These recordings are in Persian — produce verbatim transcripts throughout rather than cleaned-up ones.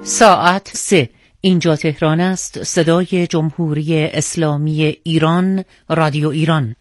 ساعت سه. اینجا تهران است. صدای جمهوری اسلامی ایران، رادیو ایران.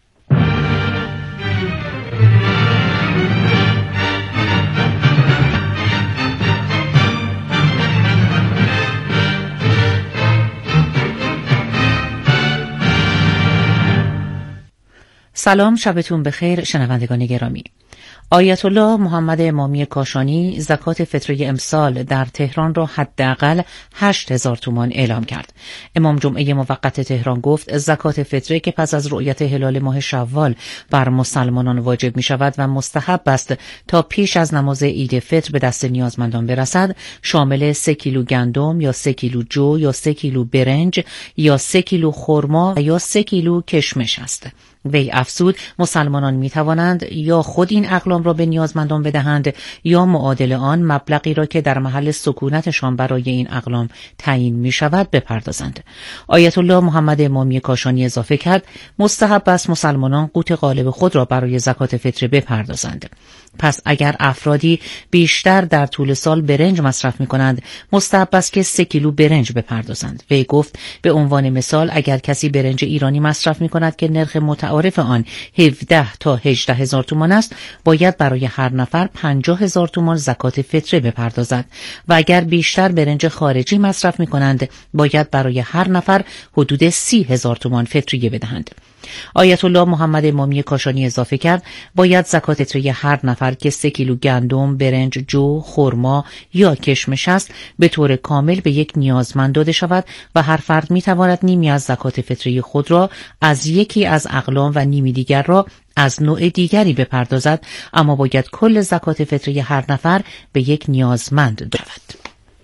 سلام، شبتون بخیر شنوندگان گرامی. آیت الله محمد امامی کاشانی زکات فطره امسال در تهران را حداقل هشت هزار تومان اعلام کرد. امام جمعه موقت تهران گفت زکات فطره که پس از رؤیت هلال ماه شوال بر مسلمانان واجب می شود و مستحب است تا پیش از نماز عید فطر به دست نیازمندان برسد، شامل سه کیلو گندم یا سه کیلو جو یا سه کیلو برنج یا سه کیلو خرما یا سه کیلو کشمش است. وی افزود مسلمانان می توانند یا خود این اقلام را به نیازمندان بدهند یا معادل آن مبلغی را که در محل سکونتشان برای این اقلام تعیین می شود بپردازند. آیت الله محمد امامی کاشانی اضافه کرد مستحب است مسلمانان قوت غالب خود را برای زکات فطره بپردازند. پس اگر افرادی بیشتر در طول سال برنج مصرف می کنند، مستحب است که سه کیلو برنج بپردازند. وی گفت به عنوان مثال اگر کسی برنج ایرانی مصرف می کند که نرخ متعارف آن هفده تا هجده هزار تومان است، باید برای هر نفر پنجاه هزار تومان زکات فطره بپردازد و اگر بیشتر برنج خارجی مصرف می کنند، باید برای هر نفر حدود سی هزار تومان فطریه بدهند. آیت الله محمد امامی کاشانی اضافه کرد باید زکات فطره هر نفر که سه کیلو گندم، برنج، جو، خرما یا کشمش است به طور کامل به یک نیازمند داده شود و هر فرد می تواند نیمی از زکات فطره خود را از یکی از اقلام و نیمی دیگر را از نوع دیگری بپردازد، اما باید کل زکات فطره هر نفر به یک نیازمند دهد.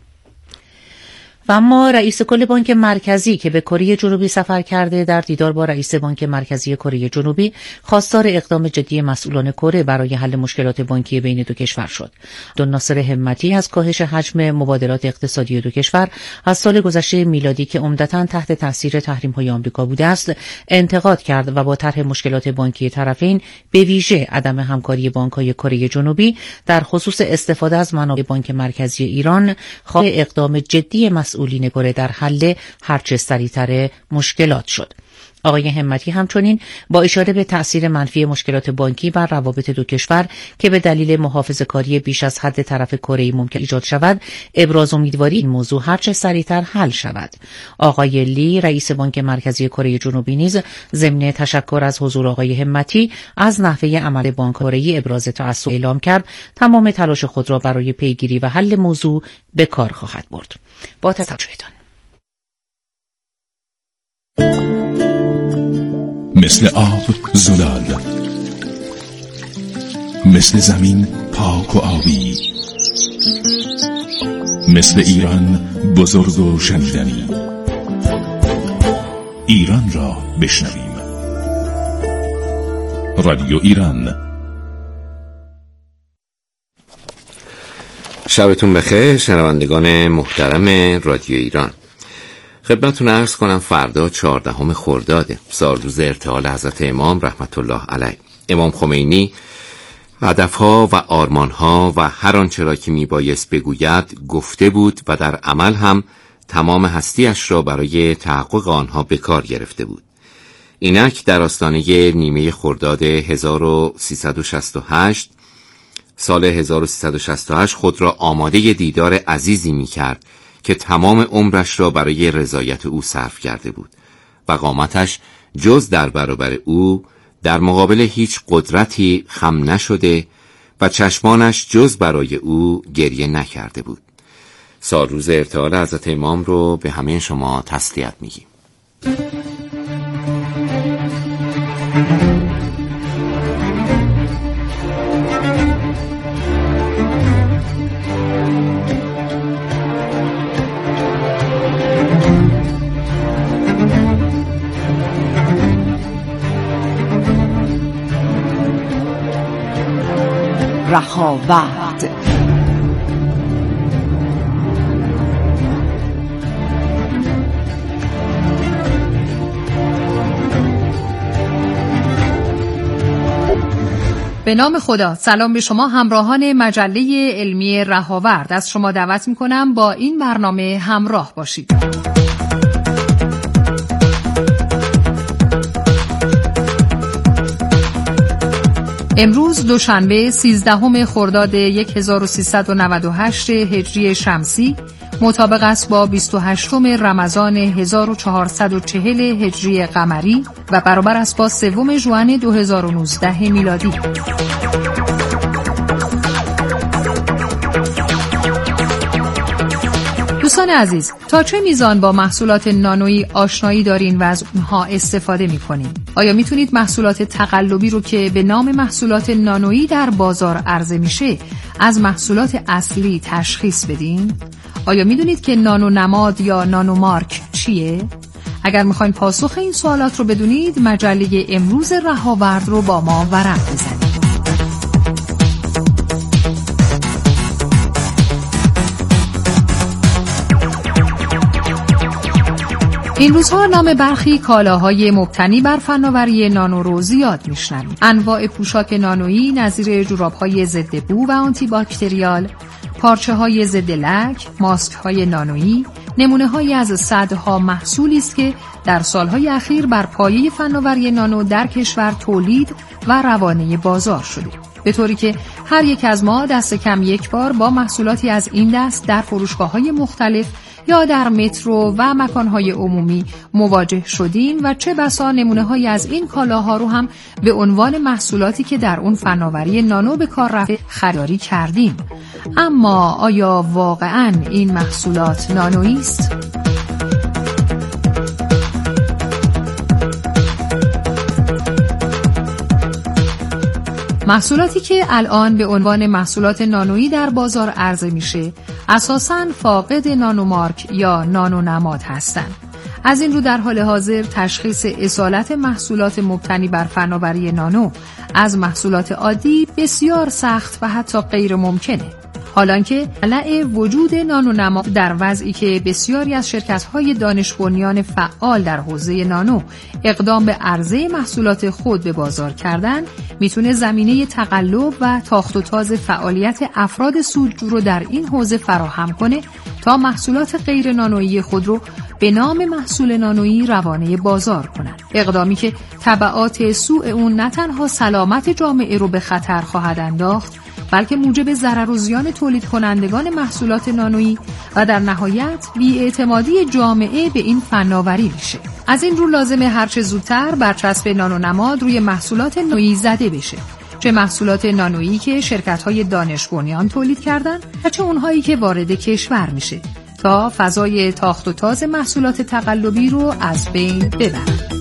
و اما رئیس کل بانک مرکزی که به کره جنوبی سفر کرده در دیدار با رئیس بانک مرکزی کره جنوبی خواستار اقدام جدی مسئولان کره برای حل مشکلات بانکی بین دو کشور شد. دکتر ناصر همتی از کاهش حجم مبادلات اقتصادی دو کشور از سال گذشته میلادی که عمدتاً تحت تاثیر تحریم‌های آمریکا بوده است انتقاد کرد و با طرح مشکلات بانکی طرفین به ویژه عدم همکاری بانک‌های کره جنوبی در خصوص استفاده از منابع بانک مرکزی ایران خواه اقدام جدی مسئولین کره در حل هرچه سریعتر مشکلات شد. آقای همتی همچنین با اشاره به تأثیر منفی مشکلات بانکی بر روابط دو کشور که به دلیل محافظه‌کاری بیش از حد طرف کره ممکن ایجاد شود، ابراز امیدواری این موضوع هرچه سریعتر حل شود. آقای لی رئیس بانک مرکزی کره جنوبی نیز ضمن تشکر از حضور آقای همتی از نحوه عمل بانک کره‌ای ابراز تأسف اعلام کرد تمام تلاش خود را برای پیگیری و حل موضوع به کار خواهد برد. با توجهتان. مثل آب زلال، مثل زمین پاک و آبی، مثل ایران بزرگ و شنیدنی. ایران را بشنویم. رادیو ایران. شبتون بخیر شنوندگان محترم رادیو ایران. خدمتتون عرض کنم فردا چهاردهم خرداد سالروز ارتحال حضرت امام رحمت الله علیه. امام خمینی هدفها و آرمانها و هر آنچه را که میبایست بگوید گفته بود و در عمل هم تمام هستیش را برای تحقق آنها به کار گرفته بود. اینک در آستانه نیمه خرداد هزار و سیصد و شصت و هشت سال هزار و سیصد و شصت و هشت خود را آماده دیدار عزیزی می‌کرد که تمام عمرش را برای رضایت او صرف کرده بود و قامتش جز در برابر او در مقابل هیچ قدرتی خم نشده و چشمانش جز برای او گریه نکرده بود. سالروز ارتحال حضرت امام رو به همه شما تسلیت میگیم. رهاورد به نام خدا. سلام به شما همراهان مجله علمی رهاورد. از شما دعوت میکنم با این برنامه همراه باشید. امروز دوشنبه سیزدهم خرداد هزار و سیصد و نود و هشت هجری شمسی مطابق است با بیست و هشتم رمضان هزار و چهارصد و چهل هجری قمری و برابر است با سوم ژوئن دو هزار و نوزده میلادی. دوستان عزیز، تا چه میزان با محصولات نانویی آشنایی دارین و از اونها استفاده میکنین؟ آیا میتونید محصولات تقلبی رو که به نام محصولات نانویی در بازار عرضه میشه از محصولات اصلی تشخیص بدین؟ آیا میدونید که نانو نماد یا نانو مارک چیه؟ اگر میخواین پاسخ این سوالات رو بدونید، مجله امروز رهاورد رو با ما ورق بزنید. این روزها نام برخی کالاهای مبتنی بر فناوری نانو رو زیاد میشنویم. انواع پوشاک نانویی نظیر جوراب‌های ضد بو و آنتی باکتریال، پارچه‌های ضد لک، ماسک‌های نانویی، نمونه‌هایی از صدها محصولی است که در سالهای اخیر بر پایه فناوری نانو در کشور تولید و روانه بازار شده. به طوری که هر یک از ما دست کم یک بار با محصولاتی از این دست در فروشگاه‌های مختلف یا در مترو و مکانهای عمومی مواجه شدیم و چه بسا نمونه‌هایی از این کالاها رو هم به عنوان محصولاتی که در اون فناوری نانو به کار رفته خریداری کردیم. اما آیا واقعاً این محصولات نانویی است؟ محصولاتی که الان به عنوان محصولات نانویی در بازار عرضه میشه اساساً فاقد نانو مارک یا نانو نماد هستند. از این رو در حال حاضر تشخیص اصالت محصولات مبتنی بر فناوری نانو از محصولات عادی بسیار سخت و حتی غیر ممکنه. حالانکه مطلع وجود نانو نماد در وضعی که بسیاری از شرکت‌های دانش بنیان فعال در حوزه نانو اقدام به عرضه محصولات خود به بازار کردن، میتونه زمینه تقلب و تاخت و تاز فعالیت افراد سودجو رو در این حوزه فراهم کنه تا محصولات غیر نانویی خود رو به نام محصول نانویی روانه بازار کنند. اقدامی که تبعات سوء اون نه تنها سلامت جامعه رو به خطر خواهد انداخت، بلکه موجب ضرر و زیان تولید کنندگان محصولات نانویی و در نهایت بی‌اعتمادی جامعه به این فناوری میشه. از این رو لازمه هرچه زودتر برچسب نانو نماد روی محصولات نانویی زده بشه، چه محصولات نانویی که شرکت‌های دانش بنیان تولید کردن و چه اونهایی که وارد کشور میشه، تا فضای تاخت و تاز محصولات تقلبی رو از بین ببرن.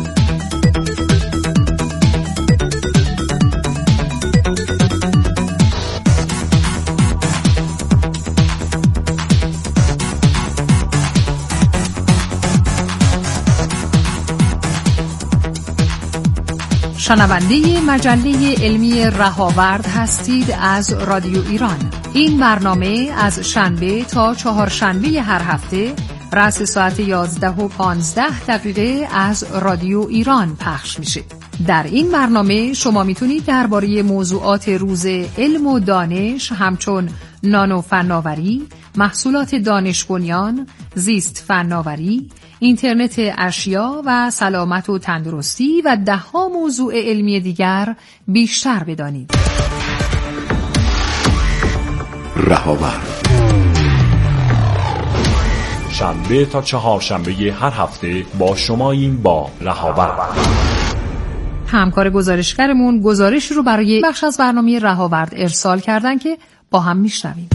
شنونده مجله علمی رهاورد هستید از رادیو ایران. این برنامه از شنبه تا چهارشنبه هر هفته رأس ساعت یازده و پانزده دقیقه از رادیو ایران پخش میشه. در این برنامه شما میتونید درباره موضوعات روز علم و دانش همچون نانو فناوری، محصولات دانش بنیان، زیست فناوری، اینترنت اشیا و سلامت و تندرستی و ده ها موضوع علمی دیگر بیشتر بدانید. رهاورد شنبه تا چهارشنبه هر هفته با شماییم با رهاورد. همکار گزارشگرمون گزارش رو برای بخش از برنامه رهاورد ارسال کردن که با هم میشنویم.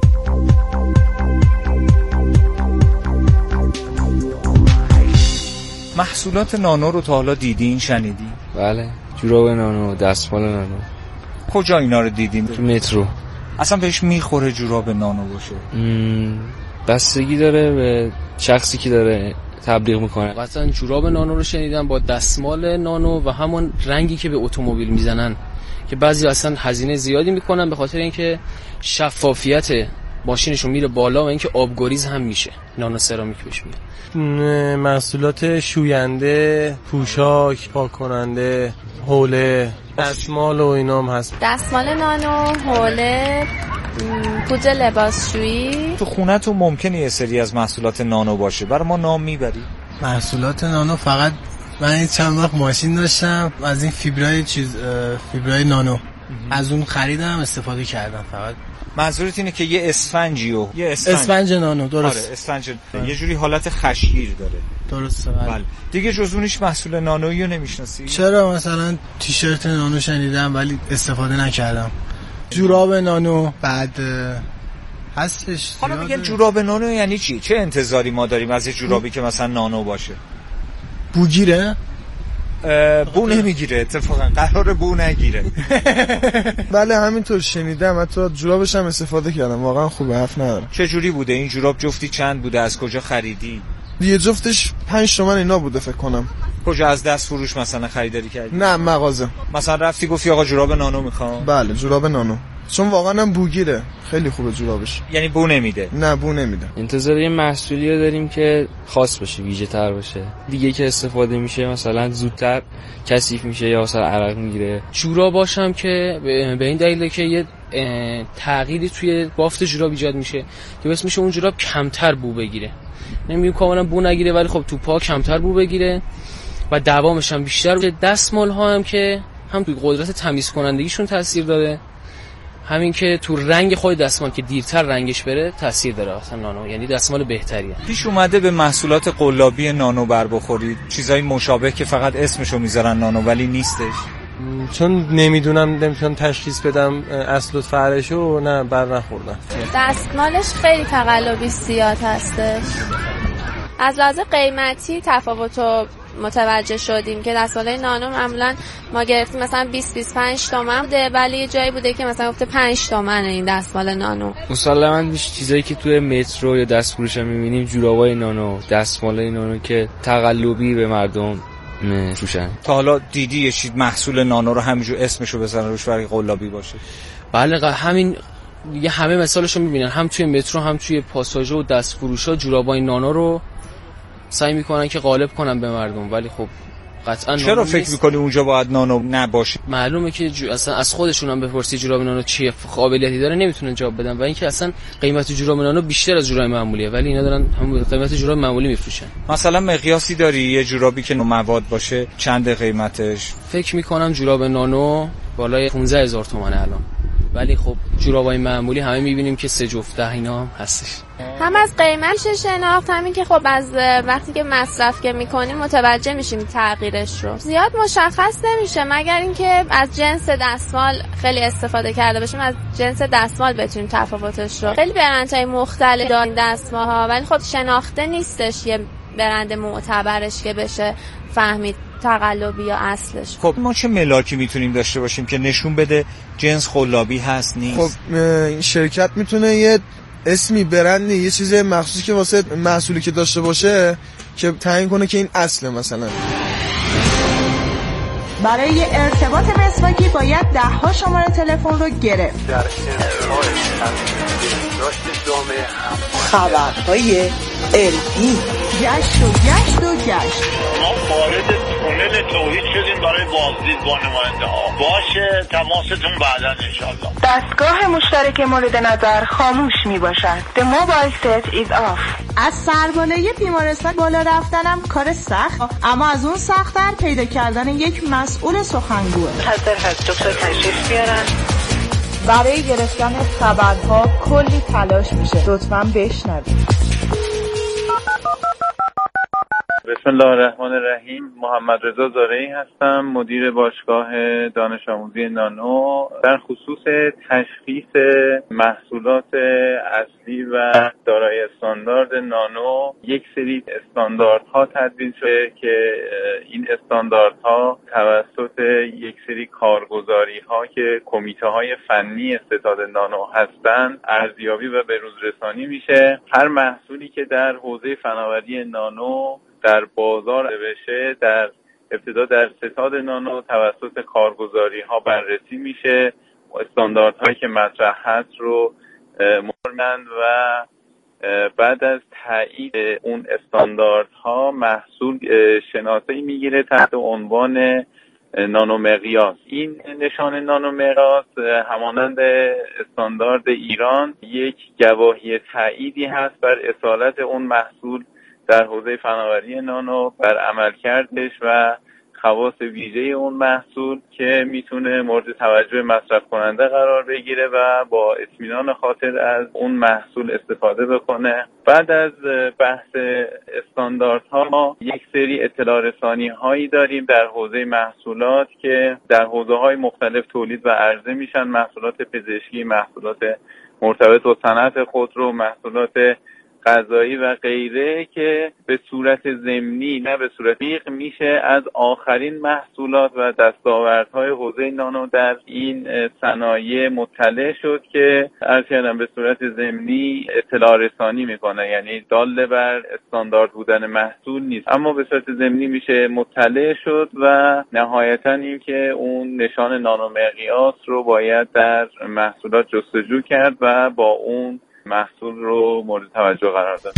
محصولات نانو رو تا حالا دیدین، شنیدین؟ بله، جوراب نانو، دستمال نانو. کجا اینا رو دیدین؟ تو مترو. اصلا بهش میخوره جوراب نانو باشه؟ بستگی داره به شخصی که داره تبلیغ میکنه. قطعا جوراب نانو رو شنیدم با دستمال نانو و همون رنگی که به اتومبیل میزنن که بعضی اصلا هزینه زیادی میکنن به خاطر اینکه شفافیت ماشینشون میره بالا و اینکه آبگریز هم میشه، نانو سرامیک بهش میگن. محصولات شوینده، پوشاک، پاک کننده، حوله، دستمال و اینام هست. دستمال نانو، حوله، پودر لباسشویی. تو خونه تو ممکنه یه سری از محصولات نانو باشه، برای ما نام میبری؟ محصولات نانو فقط من چند وقت ماشین داشتم از این فیبرای چیز فیبرای نانو از اون خریدم استفاده کردم. فقط منظورت اینه که یه اسفنجی و یه اسفنج, اسفنج نانو درست. آره اسفنج آره. یه جوری حالت خشگیر داره. درسته. بله. دیگه جز اونش محصول نانویی رو نمیشناسی؟ چرا مثلا تیشرت نانو شنیدم ولی استفاده نکردم. جوراب نانو بعد هستش. حالا میگن جوراب نانو یعنی چی؟ چه انتظاری ما داریم از یه جورابی که مثلا نانو باشه؟ بوگیره؟ بو نمیگیره، اتفاقا قرار بو نگیره. بله همینطور شنیدم، حتی جورابش هم استفاده کردم، واقعا خوبه، حرف ندارم. چه جوری بوده این جوراب؟ جفتی چند بوده؟ از کجا خریدی؟ یه جفتش پنج تومن اینا بوده فکر کنم. کجا، از دست فروش مثلا خریداری کردی؟ نه مغازه. مثلا رفتی گفتی آقا جوراب نانو میخوام؟ بله جوراب نانو، چون واقعا هم بوگیره، خیلی خوبه جورابش. یعنی بو نمیده؟ نه بو نمیده. انتظار یه محصولی رو داریم که خاص باشه، ویژه تر باشه، دیگه که استفاده میشه مثلا زودتر کثیف میشه یا مثلا عرق میگیره. جوراب باشم که به این دلیله که یه تغییری توی بافت جوراب ایجاد میشه که بس میشه اون جوراب کمتر بو بگیره. نمیگم کاملا بو نگیره ولی خب تو پا کمتر بو بگیره و دوامش هم بیشتر. دستمال ها هم که هم توی قدرت تمیز کنندگیشون تاثیر داره، همین که تو رنگ خود دستمال که دیرتر رنگش بره تاثیر داره. اصلا نانو یعنی دستمال بهتریه. پیش اومده به محصولات قلابی نانو بر بخورید؟ چیزای مشابه که فقط اسمشو میذارن نانو ولی نیستش؟ چون نمیدونم نمیتونم تشخیص بدم اصل و فرعشو، نه بر نخوردم. دستمالش خیلی تقلبی زیاد هستش. از لحاظ قیمتی تفاوتو متوجه شدیم که دستمال نانو معمولا ما گرفتیم مثلا بیست بیست و پنج تومن بوده، ولی یه جایی بوده که مثلا گفته پنج تومن این دستمال نانو. مسلماً میشه چیزایی که توی مترو یا دست فروش هم میبینیم، جورابای نانو، دستمالای نانو که تقلبی به مردم میفروشن. تا حالا دیدی یه چیز محصول نانو رو همینجور اسمشو بزنن روش برای قلابی باشه؟ بله همین دیگه، همه مثالشو میبینن، هم توی مترو هم توی پاساژ و دست فروشا جورابای نانو رو سعی میکنن که غالب کنن به مردم، ولی خب قطعا چرا فکر میکنی اونجا باید نانو نباشه؟ معلومه که جو... اصلا از خودشون هم بپرسی جوراب نانو چیه قابلیتی داره نمیتونن جواب بدن، و اینکه اصلا قیمت جوراب نانو بیشتر از جوراب معمولیه ولی اینا دارن هم قیمت جوراب معمولی میفروشن. مثلا مقیاسی داری یه جورابی که نو مواد باشه چند قیمتش؟ فکر میکنم جوراب نانو بالای پانزده هزار تومان الان، ولی خب جورابای معمولی همه میبینیم که سه جفت ده اینا هم هستش. هم از قیمتش شناخت، همین که خب از وقتی که مصرف که میکنیم متوجه میشیم تغییرش رو. زیاد مشخص نمیشه مگر اینکه از جنس دستمال خیلی استفاده کرده باشیم، از جنس دستمال بتونیم تفاوتش رو. خیلی برندهای مختلف دارن دستمال ها، ولی خب شناخته نیستش یه برند معتبرش که بشه فهمید تقلبی یا اصلش. خب ما چه ملاکی میتونیم داشته باشیم که نشون بده جنس قلابی هست نیست؟ خب این شرکت میتونه یه اسمی، برندی، یه چیز مخصوصی که واسه محصولی که داشته باشه که تعیین کنه که این اصله. مثلا برای ارتباط مسواکی باید ده ها شماره تلفن رو گرفت. در ارتقای داشت جامعه هم خبرهای علمی، گشت و گشت و گشت. ما وارد تونل توحید شدیم برای بازدید با نماینده ها. باشه تماستون بعداً انشالله. دستگاه مشترک مورد نظر خاموش می باشد. The mobile set is off. از سربالای بیمارستان بالا رفتنم کار سخت، اما از اون سخت‌تر پیدا کردن یک مسئول سخنگوه. حاضر هست دکتر تشریف بیارن. برای گرفتن خبرها کلی تلاش میشه، لطفاً بشنوید. بسم الله الرحمن الرحیم. محمد رضا زارعی هستم، مدیر باشگاه دانش آموزی نانو. در خصوص تشخیص محصولات اصلی و دارای استاندارد نانو یک سری استانداردها تدوین شده که این استانداردها توسط یک سری کارگزاری‌ها که کمیته‌های فنی ستاد نانو هستند ارزیابی و بروزرسانی میشه. هر محصولی که در حوزه فناوری نانو در بازار بشه در ابتدا در ستاد نانو توسط کارگزاری‌ها بررسی میشه و استانداردهایی که مطرح هست رو مهر میدن و بعد از تایید اون استانداردها محصول شناسایی میگیره تحت عنوان نانومقیاس. این نشان نانومقیاس همانند استاندارد ایران یک گواهی تاییدی هست بر اصالت اون محصول در حوزه فناوری نانو، بر عملکردش و خواص ویژه اون محصول که میتونه مورد توجه مصرف کننده قرار بگیره و با اطمینان خاطر از اون محصول استفاده بکنه. بعد از بحث استانداردها ما یک سری اطلاع رسانی هایی داریم در حوزه محصولات که در حوزه های مختلف تولید و عرضه میشن، محصولات پزشکی، محصولات مرتبط با صنعت خودرو، محصولات غذایی و غیره که به صورت ضمنی نه به صورت دقیق میشه از آخرین محصولات و دستاوردهای حوزه نانو در این صنایع مطلع شد که عرض کردم به صورت ضمنی اطلاع رسانی میکنه، یعنی دال بر استاندارد بودن محصول نیست، اما به صورت ضمنی میشه مطلع شد و نهایتا این که اون نشان نانومقیاس رو باید در محصولات جستجو کرد و با اون محصول رو مورد توجه قرار داد.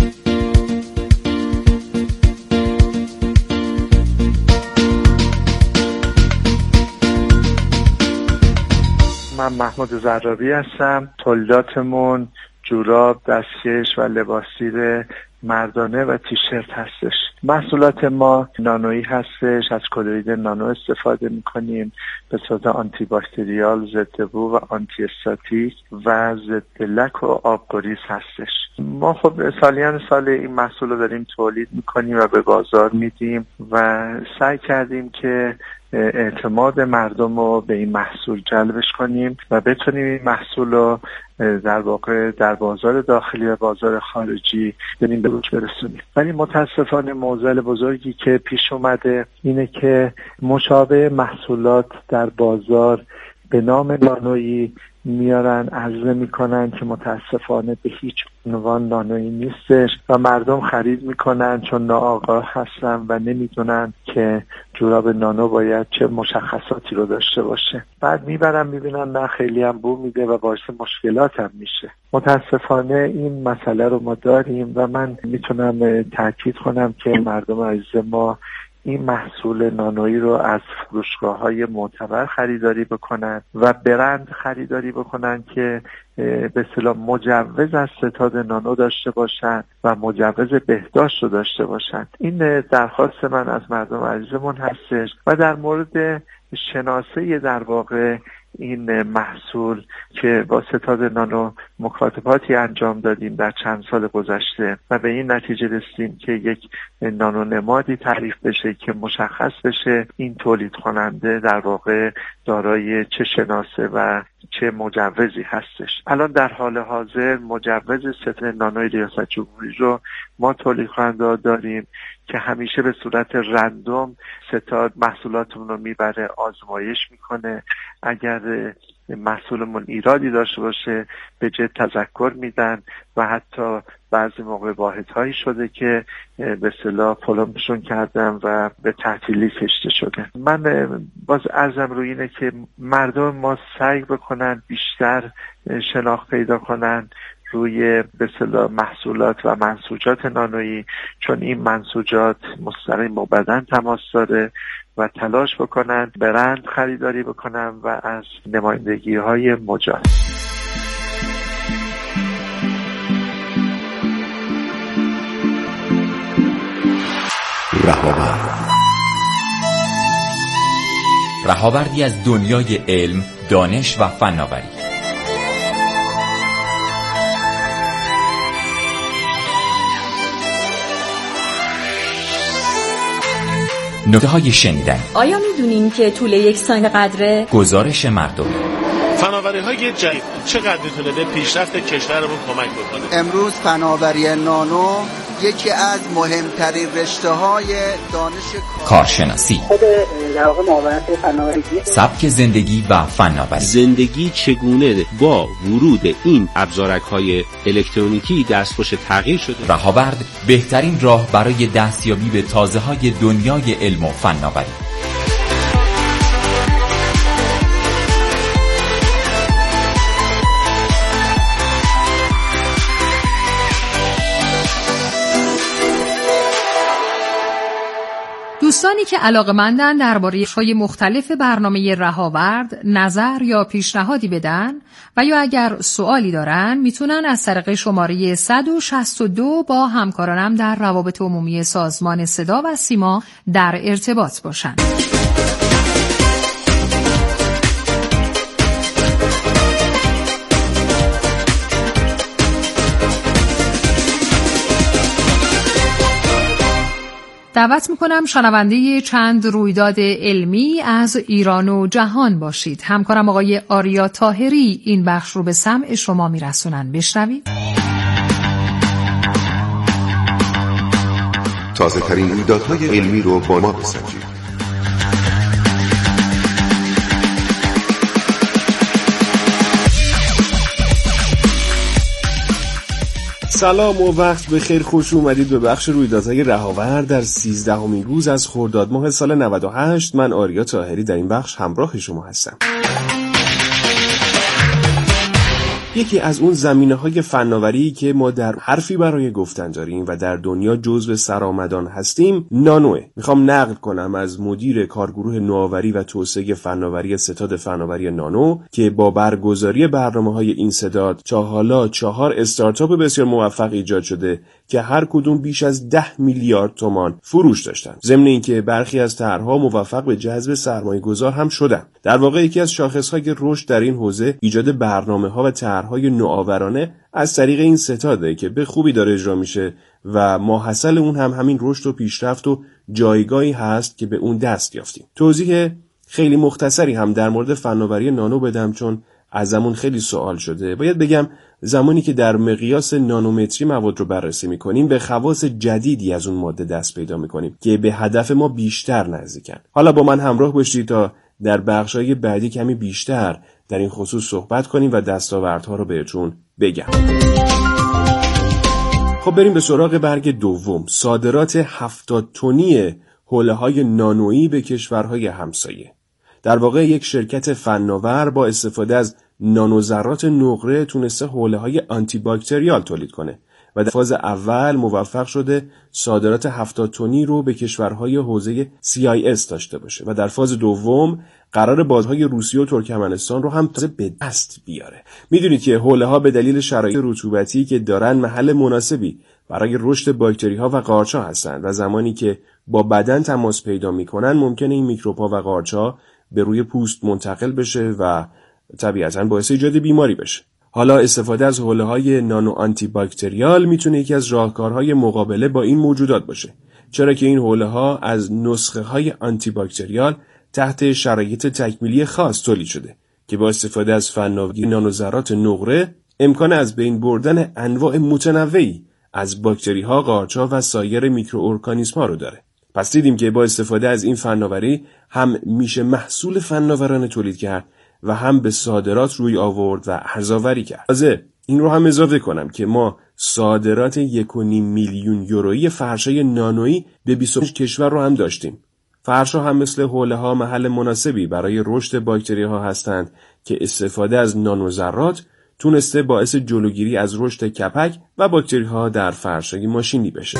من محمود زرابی هستم. تولیداتمون جوراب، دستکش و لباسیر مردانه و تیشرت هستش. محصولات ما نانویی هستش، از کلوید نانو استفاده میکنیم به صورت آنتی باکتریال، ضد بو و آنتی استاتیک و ضد لک و آبگریز هستش. ما خب سالیان سال این محصول رو داریم تولید میکنیم و به بازار میدیم و سعی کردیم که اعتماد مردم رو به این محصول جلبش کنیم و بتونیم این محصول رو در واقع در بازار داخلی و بازار خارجی بریم به روش برسونیم. ولی متاسفانه معضل بزرگی که پیش اومده اینه که مشابه محصولات در بازار به نام نانویی میارن، عرضه میکنن که متاسفانه به هیچ عنوان نانویی نیستش و مردم خرید میکنن چون ناآگاه هستن و نمیدونن که جوراب نانو باید چه مشخصاتی رو داشته باشه. بعد میبرن میبینن نه خیلی هم بو میده و باعث مشکلات هم میشه. متاسفانه این مسئله رو ما داریم و من میتونم تاکید کنم که مردم عزیز ما این محصول نانویی رو از فروشگاه‌های معتبر خریداری بکنن و برند خریداری بکنن که به اصطلاح مجوز از ستاد نانو داشته باشن و مجوز بهداشت رو داشته باشن. این درخواست من از مردم عزیزمون هستش و در مورد شناسه در واقع این محصول که با ستاد نانو مکاتباتی انجام دادیم در چند سال گذشته و به این نتیجه رسیدیم که یک نانو نمادی تعریف بشه که مشخص بشه این تولید کننده در واقع دارای چه شناسه و چه مجوزی هستش. الان در حال حاضر مجوز ستاد نانوی ریاست جمهوری رو ما تولید کننده داریم که همیشه به صورت رندوم ستاد محصولاتمون رو میبره آزمایش میکنه. اگر محصولمون ایرادی داشته باشه به جد تذکر میدن و حتی بعضی موقع واحدهایی شده که به اصطلاح پلمشون کردن و به تعطیلی کشته شده. من باز عرضم روی اینه که مردم ما سعی بکنن بیشتر شناخت پیدا کنن روی به اصطلاح محصولات و منسوجات نانویی، چون این منسوجات مستقیم با بدن تماس داره و تلاش بکنن برند خریداری بکنن و از نمایندگی های مجاز. رهاورد رهاوردی از دنیای علم، دانش و فناوری. نکته های شنیدن. آیا میدونین که طول یک ثانیه قدره؟ گزارش مردمی. فناوری های جدید چقدر میتونه به پیشرفت کشورمون کمک بکنه؟ امروز فناوری نانو یکی از مهمترین رشته های دانش کارشناسی، خود در واقع معاونت فناوری، سبک زندگی و فناوری. زندگی چگونه با ورود این ابزارک های الکترونیکی دستخوش تغییر شده. رهاورد بهترین راه برای دستیابی به تازه های دنیای علم و فناوری. دوستانی که علاقه‌مندن درباره بخش‌های مختلف برنامه رهاورد نظر یا پیشنهادی بدن و یا اگر سوالی دارن میتونن از طریق شماره صد و شصت و دو با همکارانم در روابط عمومی سازمان صدا و سیما در ارتباط باشن. دعوت میکنم شنونده چند رویداد علمی از ایران و جهان باشید. همکارم آقای آریا طاهری این بخش رو به سمع شما میرسونن. بشنوید. تازه ترین رویدادهای علمی رو با ما بسنجید. سلام و وقت بخیر، خوش اومدید به بخش رویدادهای رهاورد در سیزدهمین روز از خرداد ماه سال نود و هشت. من آریا طاهری در این بخش همراه شما هستم. یکی از اون زمینه‌های فناوری که ما در حرفی برای گفتن داریم و در دنیا جزو سرآمدان هستیم نانوه. میخوام نقل کنم از مدیر کارگروه نوآوری و توسعه فناوری ستاد فناوری نانو که با برگزاری برنامه‌های این ستاد تا حالا چهار استارتاپ بسیار موفق ایجاد شده که هر کدوم بیش از ده میلیارد تومان فروش داشتن. ضمن اینکه برخی از طرح‌ها موفق به جذب سرمایه‌گذار هم شدن. در واقع یکی از شاخص‌های رشد در این حوزه ایجاد برنامه‌ها و طرح‌های نوآورانه از طریق این ستاده که به خوبی داره اجرا میشه و ماحصل اون هم همین رشد و پیشرفت و جایگاهی هست که به اون دست یافتیم. توضیح خیلی مختصری هم در مورد فناوری نانو بدم چون ازمون خیلی سوال شده. باید بگم زمانی که در مقیاس نانومتری مواد رو بررسی میکنیم به خواص جدیدی از اون ماده دست پیدا میکنیم که به هدف ما بیشتر نزدیکن. حالا با من همراه باشید تا در بخشای بعدی کمی بیشتر در این خصوص صحبت کنیم و دستاوردها رو بهتون بگم. خب بریم به سراغ برگ دوم، صادرات هفتاد تنی حوله‌های نانویی به کشورهای همسایه. در واقع یک شرکت فناور با استفاده از نانوذرات نقره تونسته حوله‌های آنتی باکتریال تولید کنه و در فاز اول موفق شده صادرات هفتاد تنی رو به کشورهای حوزه سی آی اس داشته باشه و در فاز دوم قرار بازهای روسیه و ترکمنستان رو هم تازه به دست بیاره. میدونید که حوله‌ها به دلیل شرایط رطوبتی که دارن محل مناسبی برای رشد باکتری‌ها و قارچ‌ها هستند و زمانی که با بدن تماس پیدا می‌کنن ممکنه این میکروب‌ها و قارچ‌ها به روی پوست منتقل بشه و طبیعتاً باعث ایجاد بیماری بشه. حالا استفاده از حوله‌های نانو آنتی باکتریال میتونه یکی از راهکارهای مقابله با این موجودات باشه، چرا که این حوله‌ها از نسخه‌های آنتی باکتریال تحت شرایط تکمیلی خاص تولید شده که با استفاده از فناوری نانوذرات نقره امکان از بین بردن انواع متنوعی از باکتری‌ها، قارچ‌ها و سایر میکروارگانیسم‌ها رو داره. پس دیدیم که با استفاده از این فناوری هم میشه محصول فناورانه تولید کرد و هم به صادرات روی آورد و ارزآوری کرد. تازه این رو هم اضافه کنم که ما صادرات یک و نیم میلیون یورویی فرشای نانویی به بیست و پنج کشور رو هم داشتیم. فرشا هم مثل حوله‌ها محل مناسبی برای رشد باکتری‌ها هستند که استفاده از نانوذرات تونسته باعث جلوگیری از رشد کپک و باکتری‌ها در فرشای ماشینی بشه.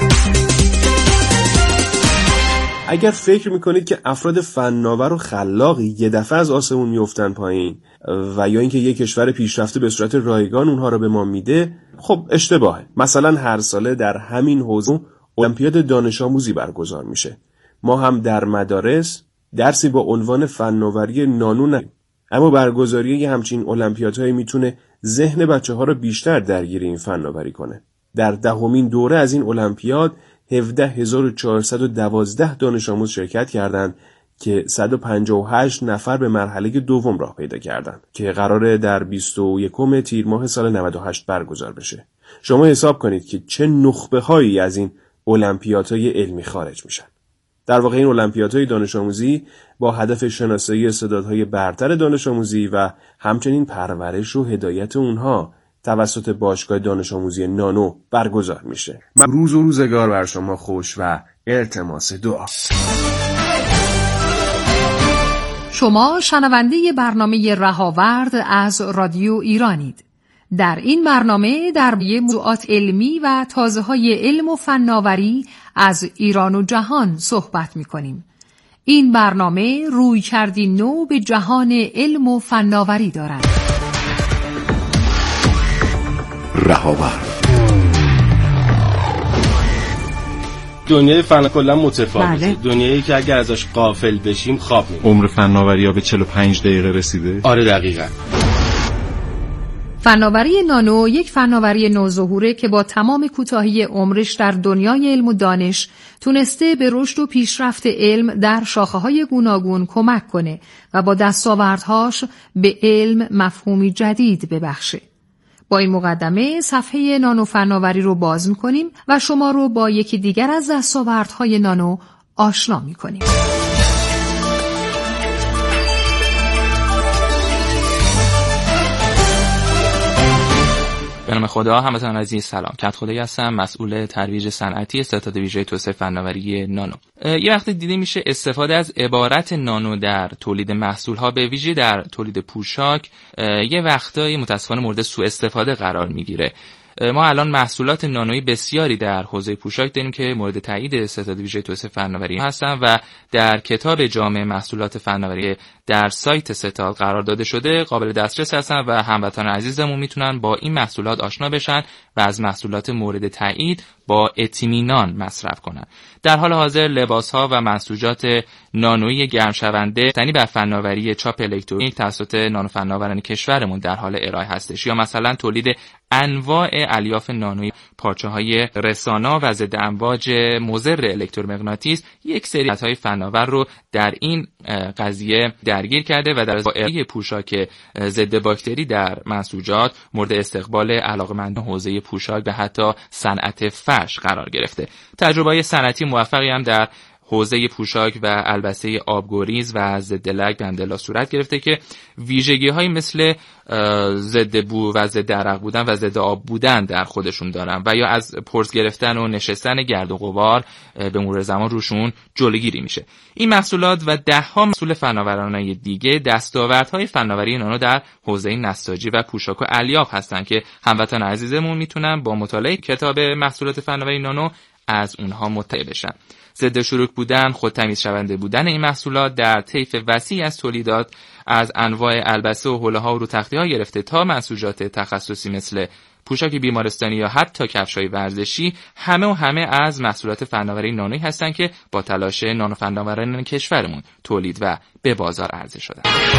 اگر فکر میکنید که افراد فناور و خلاقی یه دفعه از آسمون میافتن پایین و یا اینکه یک کشور پیشرفته به صورت رایگان اونها رو به ما میده، خب اشتباهه. مثلا هر ساله در همین حوزه المپیاد دانش آموزی برگزار میشه. ما هم در مدارس درسی با عنوان فناوری نانو نداریم، اما برگزاری یه همچین المپیادهایی میتونه ذهن بچه‌ها رو بیشتر درگیر این فناوری کنه. در دهمین دوره از این المپیاد هفده هزار و چهارصد و دوازده دانش آموز شرکت کردند که صد و پنجاه و هشت نفر به مرحله دوم راه پیدا کردند که قراره در بیست و یکم تیر ماه سال نود و هشت برگزار بشه. شما حساب کنید که چه نخبه هایی از این المپیادهای علمی خارج میشن. در واقع این المپیادهای دانش آموزی با هدف شناسایی استعدادهای برتر دانش آموزی و همچنین پرورش و هدایت اونها توسط باشگاه دانش آموزی نانو برگزار میشه. روز و روزگار بر شما خوش و التماس دعا. شما شنونده برنامه رهاورد از رادیو ایرانید. در این برنامه درباره موضوعات علمی و تازه‌های علم و فناوری از ایران و جهان صحبت می‌کنیم. این برنامه رویکردی نو به جهان علم و فناوری دارد. رهاورد. دنیای فن کلا متفاوته. بله. دنیایی که اگر ازش غافل بشیم خواب می‌بینیم. عمر فناوری‌ها به چهل و پنج دقیقه رسیده؟ آره دقیقاً. فناوری نانو یک فناوری نوظهوره که با تمام کوتاهی عمرش در دنیای علم و دانش تونسته به رشد و پیشرفت علم در شاخه‌های گوناگون کمک کنه و با دستاوردهاش به علم مفهومی جدید ببخشه. با این مقدمه صفحه نانو فناوری رو باز می‌کنیم و شما رو با یکی دیگر از دستاوردهای نانو آشنا می‌کنیم. به نام خدا، همتون عزیز سلام. کدخدایی هستم، مسئول ترویج صنعتی ستاد ویژه توسعه فناوری نانو. یه وقتی دیده میشه استفاده از عبارت نانو در تولید محصول‌ها به ویژه در تولید پوشاک یه وقتایی متأسفانه مورد سوء استفاده قرار میگیره. ما الان محصولات نانویی بسیاری در حوزه پوشاک داریم که مورد تایید ستاد ویژه توسعه فناوری هستن و در کتاب جامع محصولات فناوری در سایت ستاد قرار داده شده، قابل دسترس هستن و هموطنان عزیزمون میتونن با این محصولات آشنا بشن و از محصولات مورد تایید با اطمینان مصرف کنن. در حال حاضر لباس‌ها و منسوجات نانویی گرمشونده تنی بر فناوری چاپ الکترونیک توسط نانو فناوران کشورمون در حال ارائه هستش، یا مثلا تولید انواع الیاف نانویی، پارچه‌های رسانا و ضد امواج مضر الکترومغناطیس، یک سری های فناور رو در این قضیه درگیر کرده و در ارائه پوشاک ضد باکتری در منسوجات مورد استقبال علاقه‌مندان حوزه پوشاک و حتی صنعت فرش قرار گرفته. تجربه‌های صنعتی موفقی هم در حوزه پوشاک و البسه آبگریز و ضد لک به اندلا صورت گرفته که ویژگی‌هایی مثل ضد بو و ضد عرق بودن و ضد آب بودن در خودشون دارن و یا از پرس گرفتن و نشستن گرد و غبار به مرور زمان روشون جلوگیری میشه. این محصولات و ده‌ها محصول فناورانه دیگه دستاوردهای فناوری نانو در حوزه نساجی و پوشاک و الیاف هستن که هموطن عزیزمون میتونن با مطالعه کتاب محصولات فناوری نانو از اونها مطلع بشن. ضد شروک بودن، خودتمیز شونده بودن این محصولات در طیف وسیع از تولیدات از انواع البسه و حوله‌ها و رو تختی‌ها گرفته تا منسوجات تخصصی مثل پوشاک بیمارستانی یا حتی کفش‌های ورزشی، همه و همه از محصولات فناوری نانویی هستن که با تلاش نانو فناوران کشورمون تولید و به بازار عرضه شدن.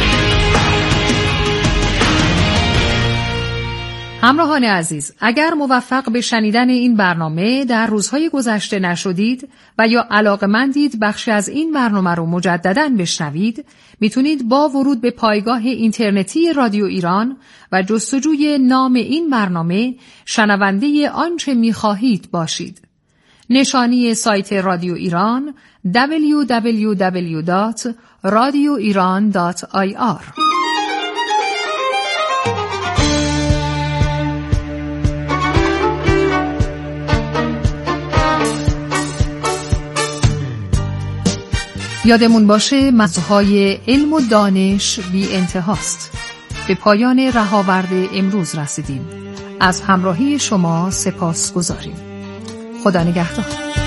همراهان عزیز، اگر موفق به شنیدن این برنامه در روزهای گذشته نشدید و یا علاقه‌مندید بخشی از این برنامه رو مجدداً بشنوید، میتونید با ورود به پایگاه اینترنتی رادیو ایران و جستجوی نام این برنامه شنونده آنچه میخواهید باشید. نشانی سایت رادیو ایران دبلیو دبلیو دبلیو دات رادیو ایران دات آی آر. یادمون باشه مزهای علم و دانش بی انتهاست. به پایان رهاورد امروز رسیدیم. از همراهی شما سپاس گذاریم. خدا نگهدار.